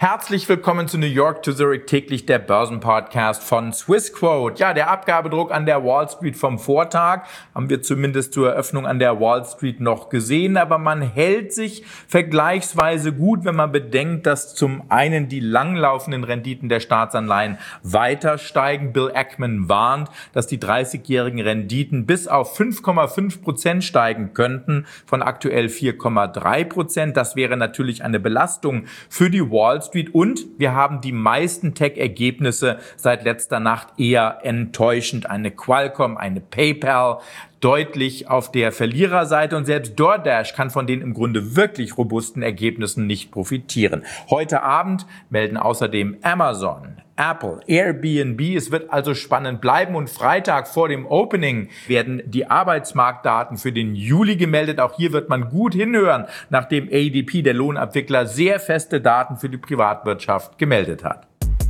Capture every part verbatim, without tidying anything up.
Herzlich willkommen zu New York to Zurich täglich, der Börsenpodcast von Swissquote. Ja, der Abgabedruck an der Wall Street vom Vortag haben wir zumindest zur Eröffnung an der Wall Street noch gesehen, aber man hält sich vergleichsweise gut, wenn man bedenkt, dass zum einen die langlaufenden Renditen der Staatsanleihen weiter steigen. Bill Ackman warnt, dass die dreißigjährigen Renditen bis auf fünf Komma fünf Prozent steigen könnten, von aktuell vier Komma drei Prozent. Das wäre natürlich eine Belastung für die Wall Street. Und wir haben die meisten Tech-Ergebnisse seit letzter Nacht eher enttäuschend. Eine Qualcomm, eine PayPal deutlich auf der Verliererseite und selbst DoorDash kann von den im Grunde wirklich robusten Ergebnissen nicht profitieren. Heute Abend melden außerdem Amazon, Apple, Airbnb. Es wird also spannend bleiben und Freitag vor dem Opening werden die Arbeitsmarktdaten für den Juli gemeldet. Auch hier wird man gut hinhören, nachdem A D P, der Lohnabwickler, sehr feste Daten für die Privatwirtschaft gemeldet hat.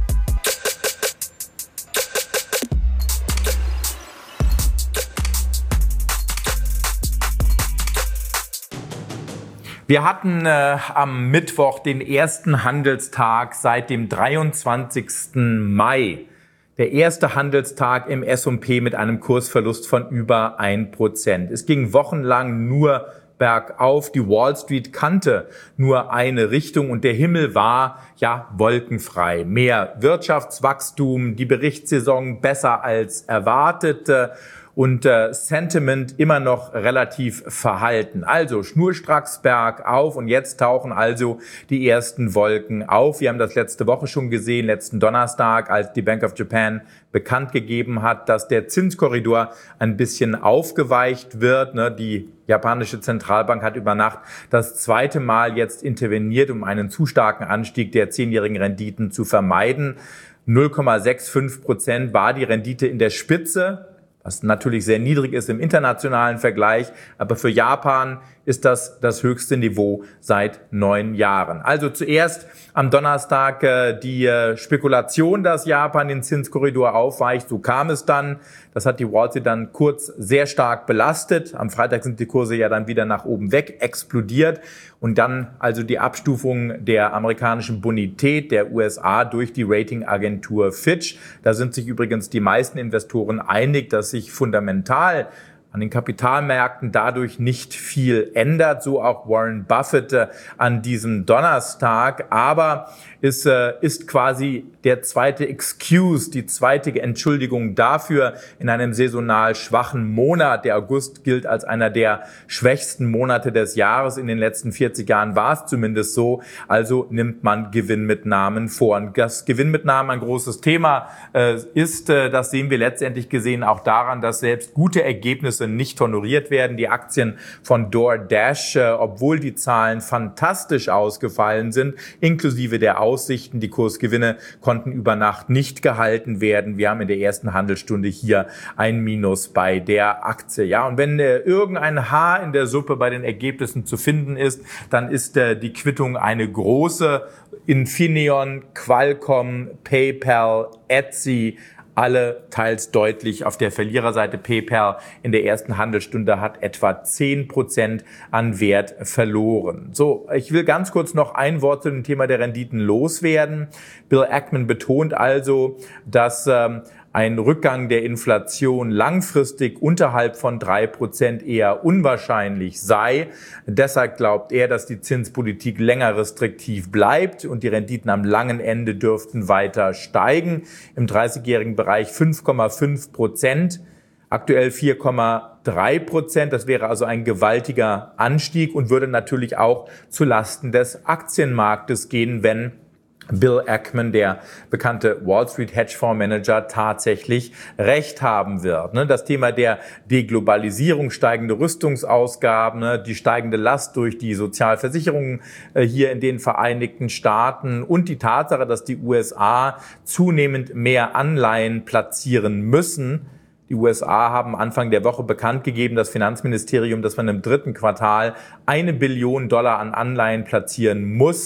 Wir hatten äh, am Mittwoch den ersten Handelstag seit dem dreiundzwanzigsten Mai. Der erste Handelstag im S und P mit einem Kursverlust von über ein Prozent. Es ging wochenlang nur bergauf. Die Wall Street kannte nur eine Richtung und der Himmel war ja wolkenfrei. Mehr Wirtschaftswachstum, die Berichtssaison besser als erwartet. Und äh, Sentiment immer noch relativ verhalten. Also schnurstracks bergauf und jetzt tauchen also die ersten Wolken auf. Wir haben das letzte Woche schon gesehen, letzten Donnerstag, als die Bank of Japan bekannt gegeben hat, dass der Zinskorridor ein bisschen aufgeweicht wird. Ne? Die japanische Zentralbank hat über Nacht das zweite Mal jetzt interveniert, um einen zu starken Anstieg der zehnjährigen Renditen zu vermeiden. null Komma fünfundsechzig Prozent war die Rendite in der Spitze, was natürlich sehr niedrig ist im internationalen Vergleich, aber für Japan ist das das höchste Niveau seit neun Jahren. Also zuerst am Donnerstag äh, die äh, Spekulation, dass Japan den Zinskorridor aufweicht. So kam es dann. Das hat die Wall Street dann kurz sehr stark belastet. Am Freitag sind die Kurse ja dann wieder nach oben weg explodiert. Und dann also die Abstufung der amerikanischen Bonität der U S A durch die Ratingagentur Fitch. Da sind sich übrigens die meisten Investoren einig, dass sich fundamental an den Kapitalmärkten dadurch nicht viel ändert, so auch Warren Buffett äh, an diesem Donnerstag. Aber es äh, ist quasi der zweite Excuse, die zweite Entschuldigung dafür in einem saisonal schwachen Monat. Der August gilt als einer der schwächsten Monate des Jahres. In den letzten vierzig Jahren war es zumindest so. Also nimmt man Gewinnmitnahmen vor. Und dass Gewinnmitnahmen ein großes Thema äh, ist, äh, das sehen wir letztendlich gesehen auch daran, dass selbst gute Ergebnisse nicht honoriert werden. Die Aktien von DoorDash, äh, obwohl die Zahlen fantastisch ausgefallen sind, inklusive der Aussichten, die Kursgewinne konnten über Nacht nicht gehalten werden. Wir haben in der ersten Handelsstunde hier ein Minus bei der Aktie. Ja, und wenn äh, irgendein Haar in der Suppe bei den Ergebnissen zu finden ist, dann ist äh, die Quittung eine große. Infineon, Qualcomm, PayPal, Etsy, alle teils deutlich auf der Verliererseite. PayPal in der ersten Handelsstunde hat etwa zehn Prozent an Wert verloren. So, ich will ganz kurz noch ein Wort zu dem Thema der Renditen loswerden. Bill Ackman betont also, dass ähm, ein Rückgang der Inflation langfristig unterhalb von drei Prozent eher unwahrscheinlich sei. Deshalb glaubt er, dass die Zinspolitik länger restriktiv bleibt und die Renditen am langen Ende dürften weiter steigen. Im dreißigjährigen Bereich fünf Komma fünf Prozent, aktuell vier Komma drei Prozent. Das wäre also ein gewaltiger Anstieg und würde natürlich auch zu Lasten des Aktienmarktes gehen, wenn Bill Ackman, der bekannte Wall Street Hedgefondsmanager, tatsächlich recht haben wird. Das Thema der Deglobalisierung, steigende Rüstungsausgaben, die steigende Last durch die Sozialversicherungen hier in den Vereinigten Staaten und die Tatsache, dass die U S A zunehmend mehr Anleihen platzieren müssen. Die U S A haben Anfang der Woche bekannt gegeben, das Finanzministerium, dass man im dritten Quartal eine Billion Dollar an Anleihen platzieren muss.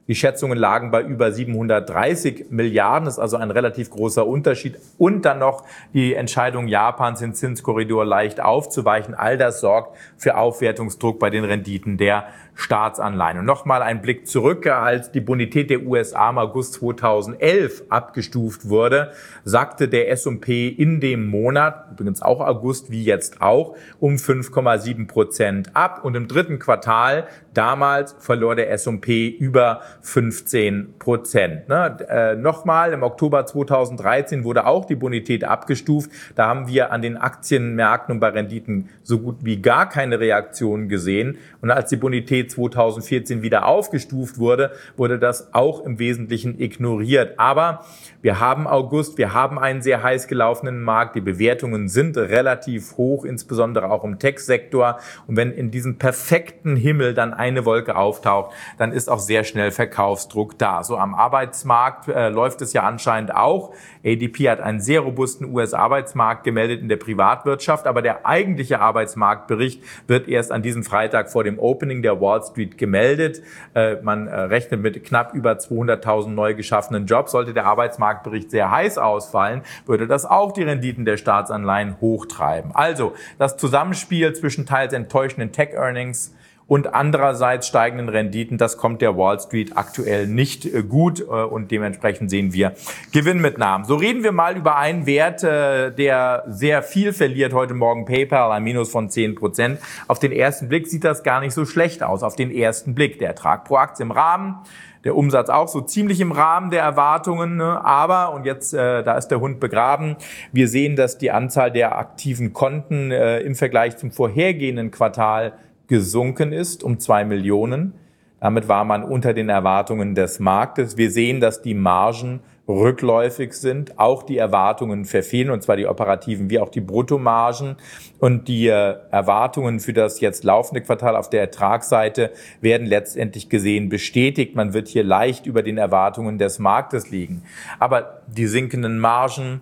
Die Schätzungen lagen bei über siebenhundertdreißig Milliarden, das ist also ein relativ großer Unterschied. Und dann noch die Entscheidung Japans, den Zinskorridor leicht aufzuweichen. All das sorgt für Aufwertungsdruck bei den Renditen der Staatsanleihen. Und nochmal ein Blick zurück, als die Bonität der U S A im August zweitausendelf abgestuft wurde, sackte der S und P in dem Monat, übrigens auch August wie jetzt auch, um fünf Komma sieben Prozent ab. Und im dritten Quartal damals verlor der S und P über fünfzehn Prozent. Ne? Äh, nochmal, im Oktober zweitausenddreizehn wurde auch die Bonität abgestuft. Da haben wir an den Aktienmärkten und bei Renditen so gut wie gar keine Reaktion gesehen. Und als die Bonität zweitausendvierzehn wieder aufgestuft wurde, wurde das auch im Wesentlichen ignoriert. Aber wir haben August, wir haben einen sehr heiß gelaufenen Markt. Die Bewertungen sind relativ hoch, insbesondere auch im Tech-Sektor. Und wenn in diesem perfekten Himmel dann eine Wolke auftaucht, dann ist auch sehr schnell Verkaufsdruck da. So am Arbeitsmarkt äh, läuft es ja anscheinend auch. A D P hat einen sehr robusten U S-Arbeitsmarkt gemeldet in der Privatwirtschaft, aber der eigentliche Arbeitsmarktbericht wird erst an diesem Freitag vor dem Opening der Wall Street gemeldet. Äh, man äh, rechnet mit knapp über zweihunderttausend neu geschaffenen Jobs. Sollte der Arbeitsmarktbericht sehr heiß ausfallen, würde das auch die Renditen der Staatsanleihen hochtreiben. Also das Zusammenspiel zwischen teils enttäuschenden Tech-Earnings und andererseits steigenden Renditen, das kommt der Wall Street aktuell nicht gut und dementsprechend sehen wir Gewinnmitnahmen. So reden wir mal über einen Wert, der sehr viel verliert heute Morgen, PayPal, ein Minus von zehn Prozent. Auf den ersten Blick sieht das gar nicht so schlecht aus, auf den ersten Blick. Der Ertrag pro Aktie im Rahmen, der Umsatz auch so ziemlich im Rahmen der Erwartungen, aber, und jetzt, äh, da ist der Hund begraben, wir sehen, dass die Anzahl der aktiven Konten äh, im Vergleich zum vorhergehenden Quartal gesunken ist um zwei Millionen. Damit war man unter den Erwartungen des Marktes. Wir sehen, dass die Margen rückläufig sind. Auch die Erwartungen verfehlen, und zwar die operativen wie auch die Bruttomargen. Und die Erwartungen für das jetzt laufende Quartal auf der Ertragsseite werden letztendlich gesehen bestätigt. Man wird hier leicht über den Erwartungen des Marktes liegen. Aber die sinkenden Margen,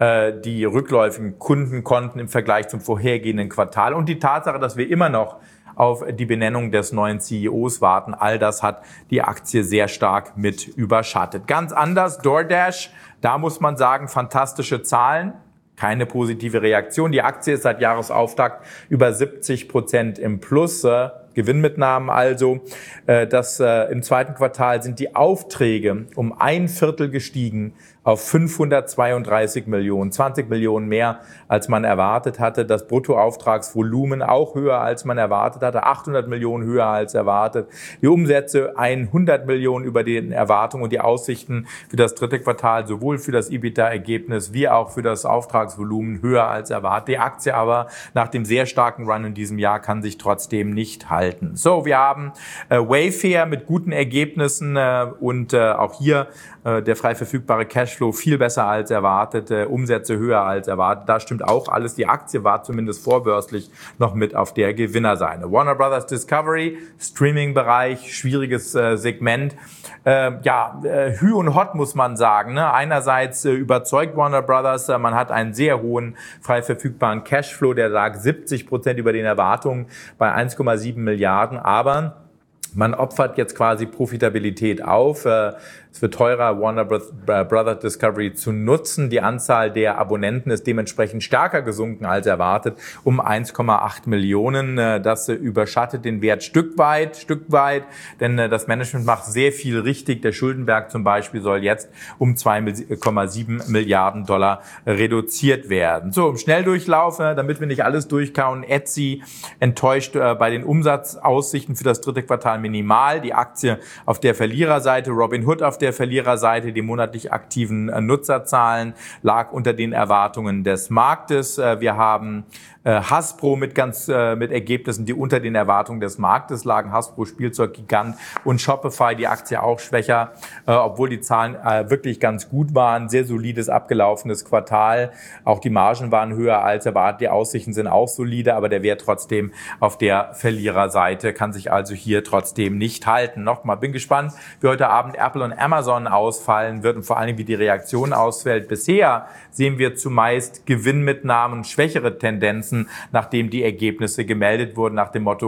die rückläufigen Kundenkonten im Vergleich zum vorhergehenden Quartal und die Tatsache, dass wir immer noch auf die Benennung des neuen C E Os warten. All das hat die Aktie sehr stark mit überschattet. Ganz anders DoorDash, da muss man sagen, fantastische Zahlen. Keine positive Reaktion. Die Aktie ist seit Jahresauftakt über siebzig Prozent im Plus. Äh, Gewinnmitnahmen also. Äh, das, äh, im zweiten Quartal sind die Aufträge um ein Viertel gestiegen auf fünfhundertzweiunddreißig Millionen, zwanzig Millionen mehr, als man erwartet hatte. Das Bruttoauftragsvolumen auch höher, als man erwartet hatte, achthundert Millionen höher als erwartet. Die Umsätze hundert Millionen über den Erwartungen und die Aussichten für das dritte Quartal, sowohl für das EBITDA-Ergebnis wie auch für das Auftragsvolumen höher als erwartet. Die Aktie aber nach dem sehr starken Run in diesem Jahr kann sich trotzdem nicht halten. So, wir haben äh, Wayfair mit guten Ergebnissen äh, und äh, auch hier äh, der frei verfügbare Cashflow viel besser als erwartet, äh, Umsätze höher als erwartet. Da stimmt auch alles. Die Aktie war zumindest vorbörslich noch mit auf der Gewinnerseite. Warner Brothers Discovery, Streaming-Bereich, schwieriges äh, Segment. Äh, ja, äh, Hü und Hot muss man sagen. Ne? Einerseits äh, überzeugt Warner Brothers, äh, man hat einen sehr hohen frei verfügbaren Cashflow, der lag siebzig Prozent über den Erwartungen bei eins Komma sieben Milliarden, aber man opfert jetzt quasi Profitabilität auf. Es wird teurer, Warner Brothers Discovery zu nutzen. Die Anzahl der Abonnenten ist dementsprechend stärker gesunken als erwartet, um eins Komma acht Millionen. Das überschattet den Wert Stück weit, Stück weit, denn das Management macht sehr viel richtig. Der Schuldenberg zum Beispiel soll jetzt um zwei Komma sieben Milliarden Dollar reduziert werden. So, im Schnelldurchlauf, damit wir nicht alles durchkauen, Etsy enttäuscht bei den Umsatzaussichten für das dritte Quartal minimal. Die Aktie auf der Verliererseite, Robinhood auf der Verliererseite, die monatlich aktiven Nutzerzahlen lag unter den Erwartungen des Marktes. Wir haben Hasbro mit ganz mit Ergebnissen, die unter den Erwartungen des Marktes lagen. Hasbro, Spielzeuggigant, und Shopify, die Aktie auch schwächer, obwohl die Zahlen wirklich ganz gut waren. Sehr solides abgelaufenes Quartal. Auch die Margen waren höher als erwartet. Die Aussichten sind auch solide, aber der Wert trotzdem auf der Verliererseite, kann sich also hier trotzdem nicht halten. Nochmal, bin gespannt, wie heute Abend Apple und Amazon ausfallen wird und vor allem, wie die Reaktion ausfällt. Bisher sehen wir zumeist Gewinnmitnahmen, schwächere Tendenzen, nachdem die Ergebnisse gemeldet wurden, nach dem Motto,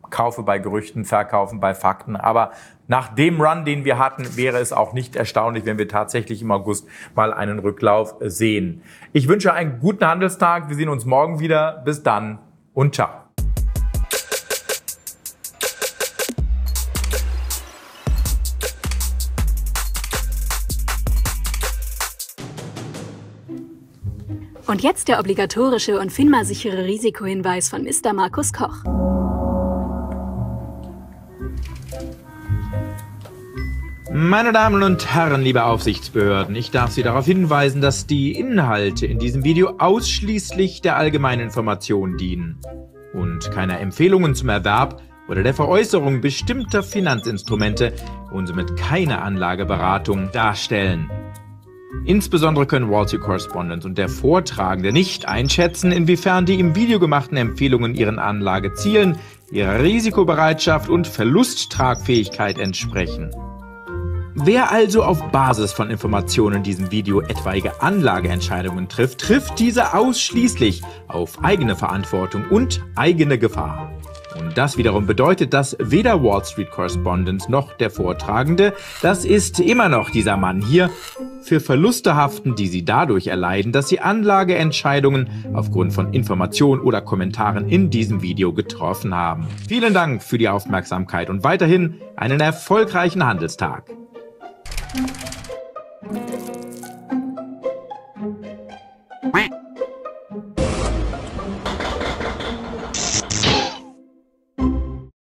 kaufe bei Gerüchten, verkaufen bei Fakten. Aber nach dem Run, den wir hatten, wäre es auch nicht erstaunlich, wenn wir tatsächlich im August mal einen Rücklauf sehen. Ich wünsche einen guten Handelstag. Wir sehen uns morgen wieder. Bis dann und ciao. Und jetzt der obligatorische und FINMA-sichere Risikohinweis von Mister Markus Koch. Meine Damen und Herren, liebe Aufsichtsbehörden, ich darf Sie darauf hinweisen, dass die Inhalte in diesem Video ausschließlich der allgemeinen Information dienen und keine Empfehlungen zum Erwerb oder der Veräußerung bestimmter Finanzinstrumente und somit keine Anlageberatung darstellen. Insbesondere können Wall Street Correspondent und der Vortragende nicht einschätzen, inwiefern die im Video gemachten Empfehlungen ihren Anlagezielen, ihrer Risikobereitschaft und Verlusttragfähigkeit entsprechen. Wer also auf Basis von Informationen in diesem Video etwaige Anlageentscheidungen trifft, trifft diese ausschließlich auf eigene Verantwortung und eigene Gefahr. Und das wiederum bedeutet, dass weder Wall Street Correspondent noch der Vortragende, das ist immer noch dieser Mann hier, für Verluste haften, die sie dadurch erleiden, dass sie Anlageentscheidungen aufgrund von Informationen oder Kommentaren in diesem Video getroffen haben. Vielen Dank für die Aufmerksamkeit und weiterhin einen erfolgreichen Handelstag. Quack.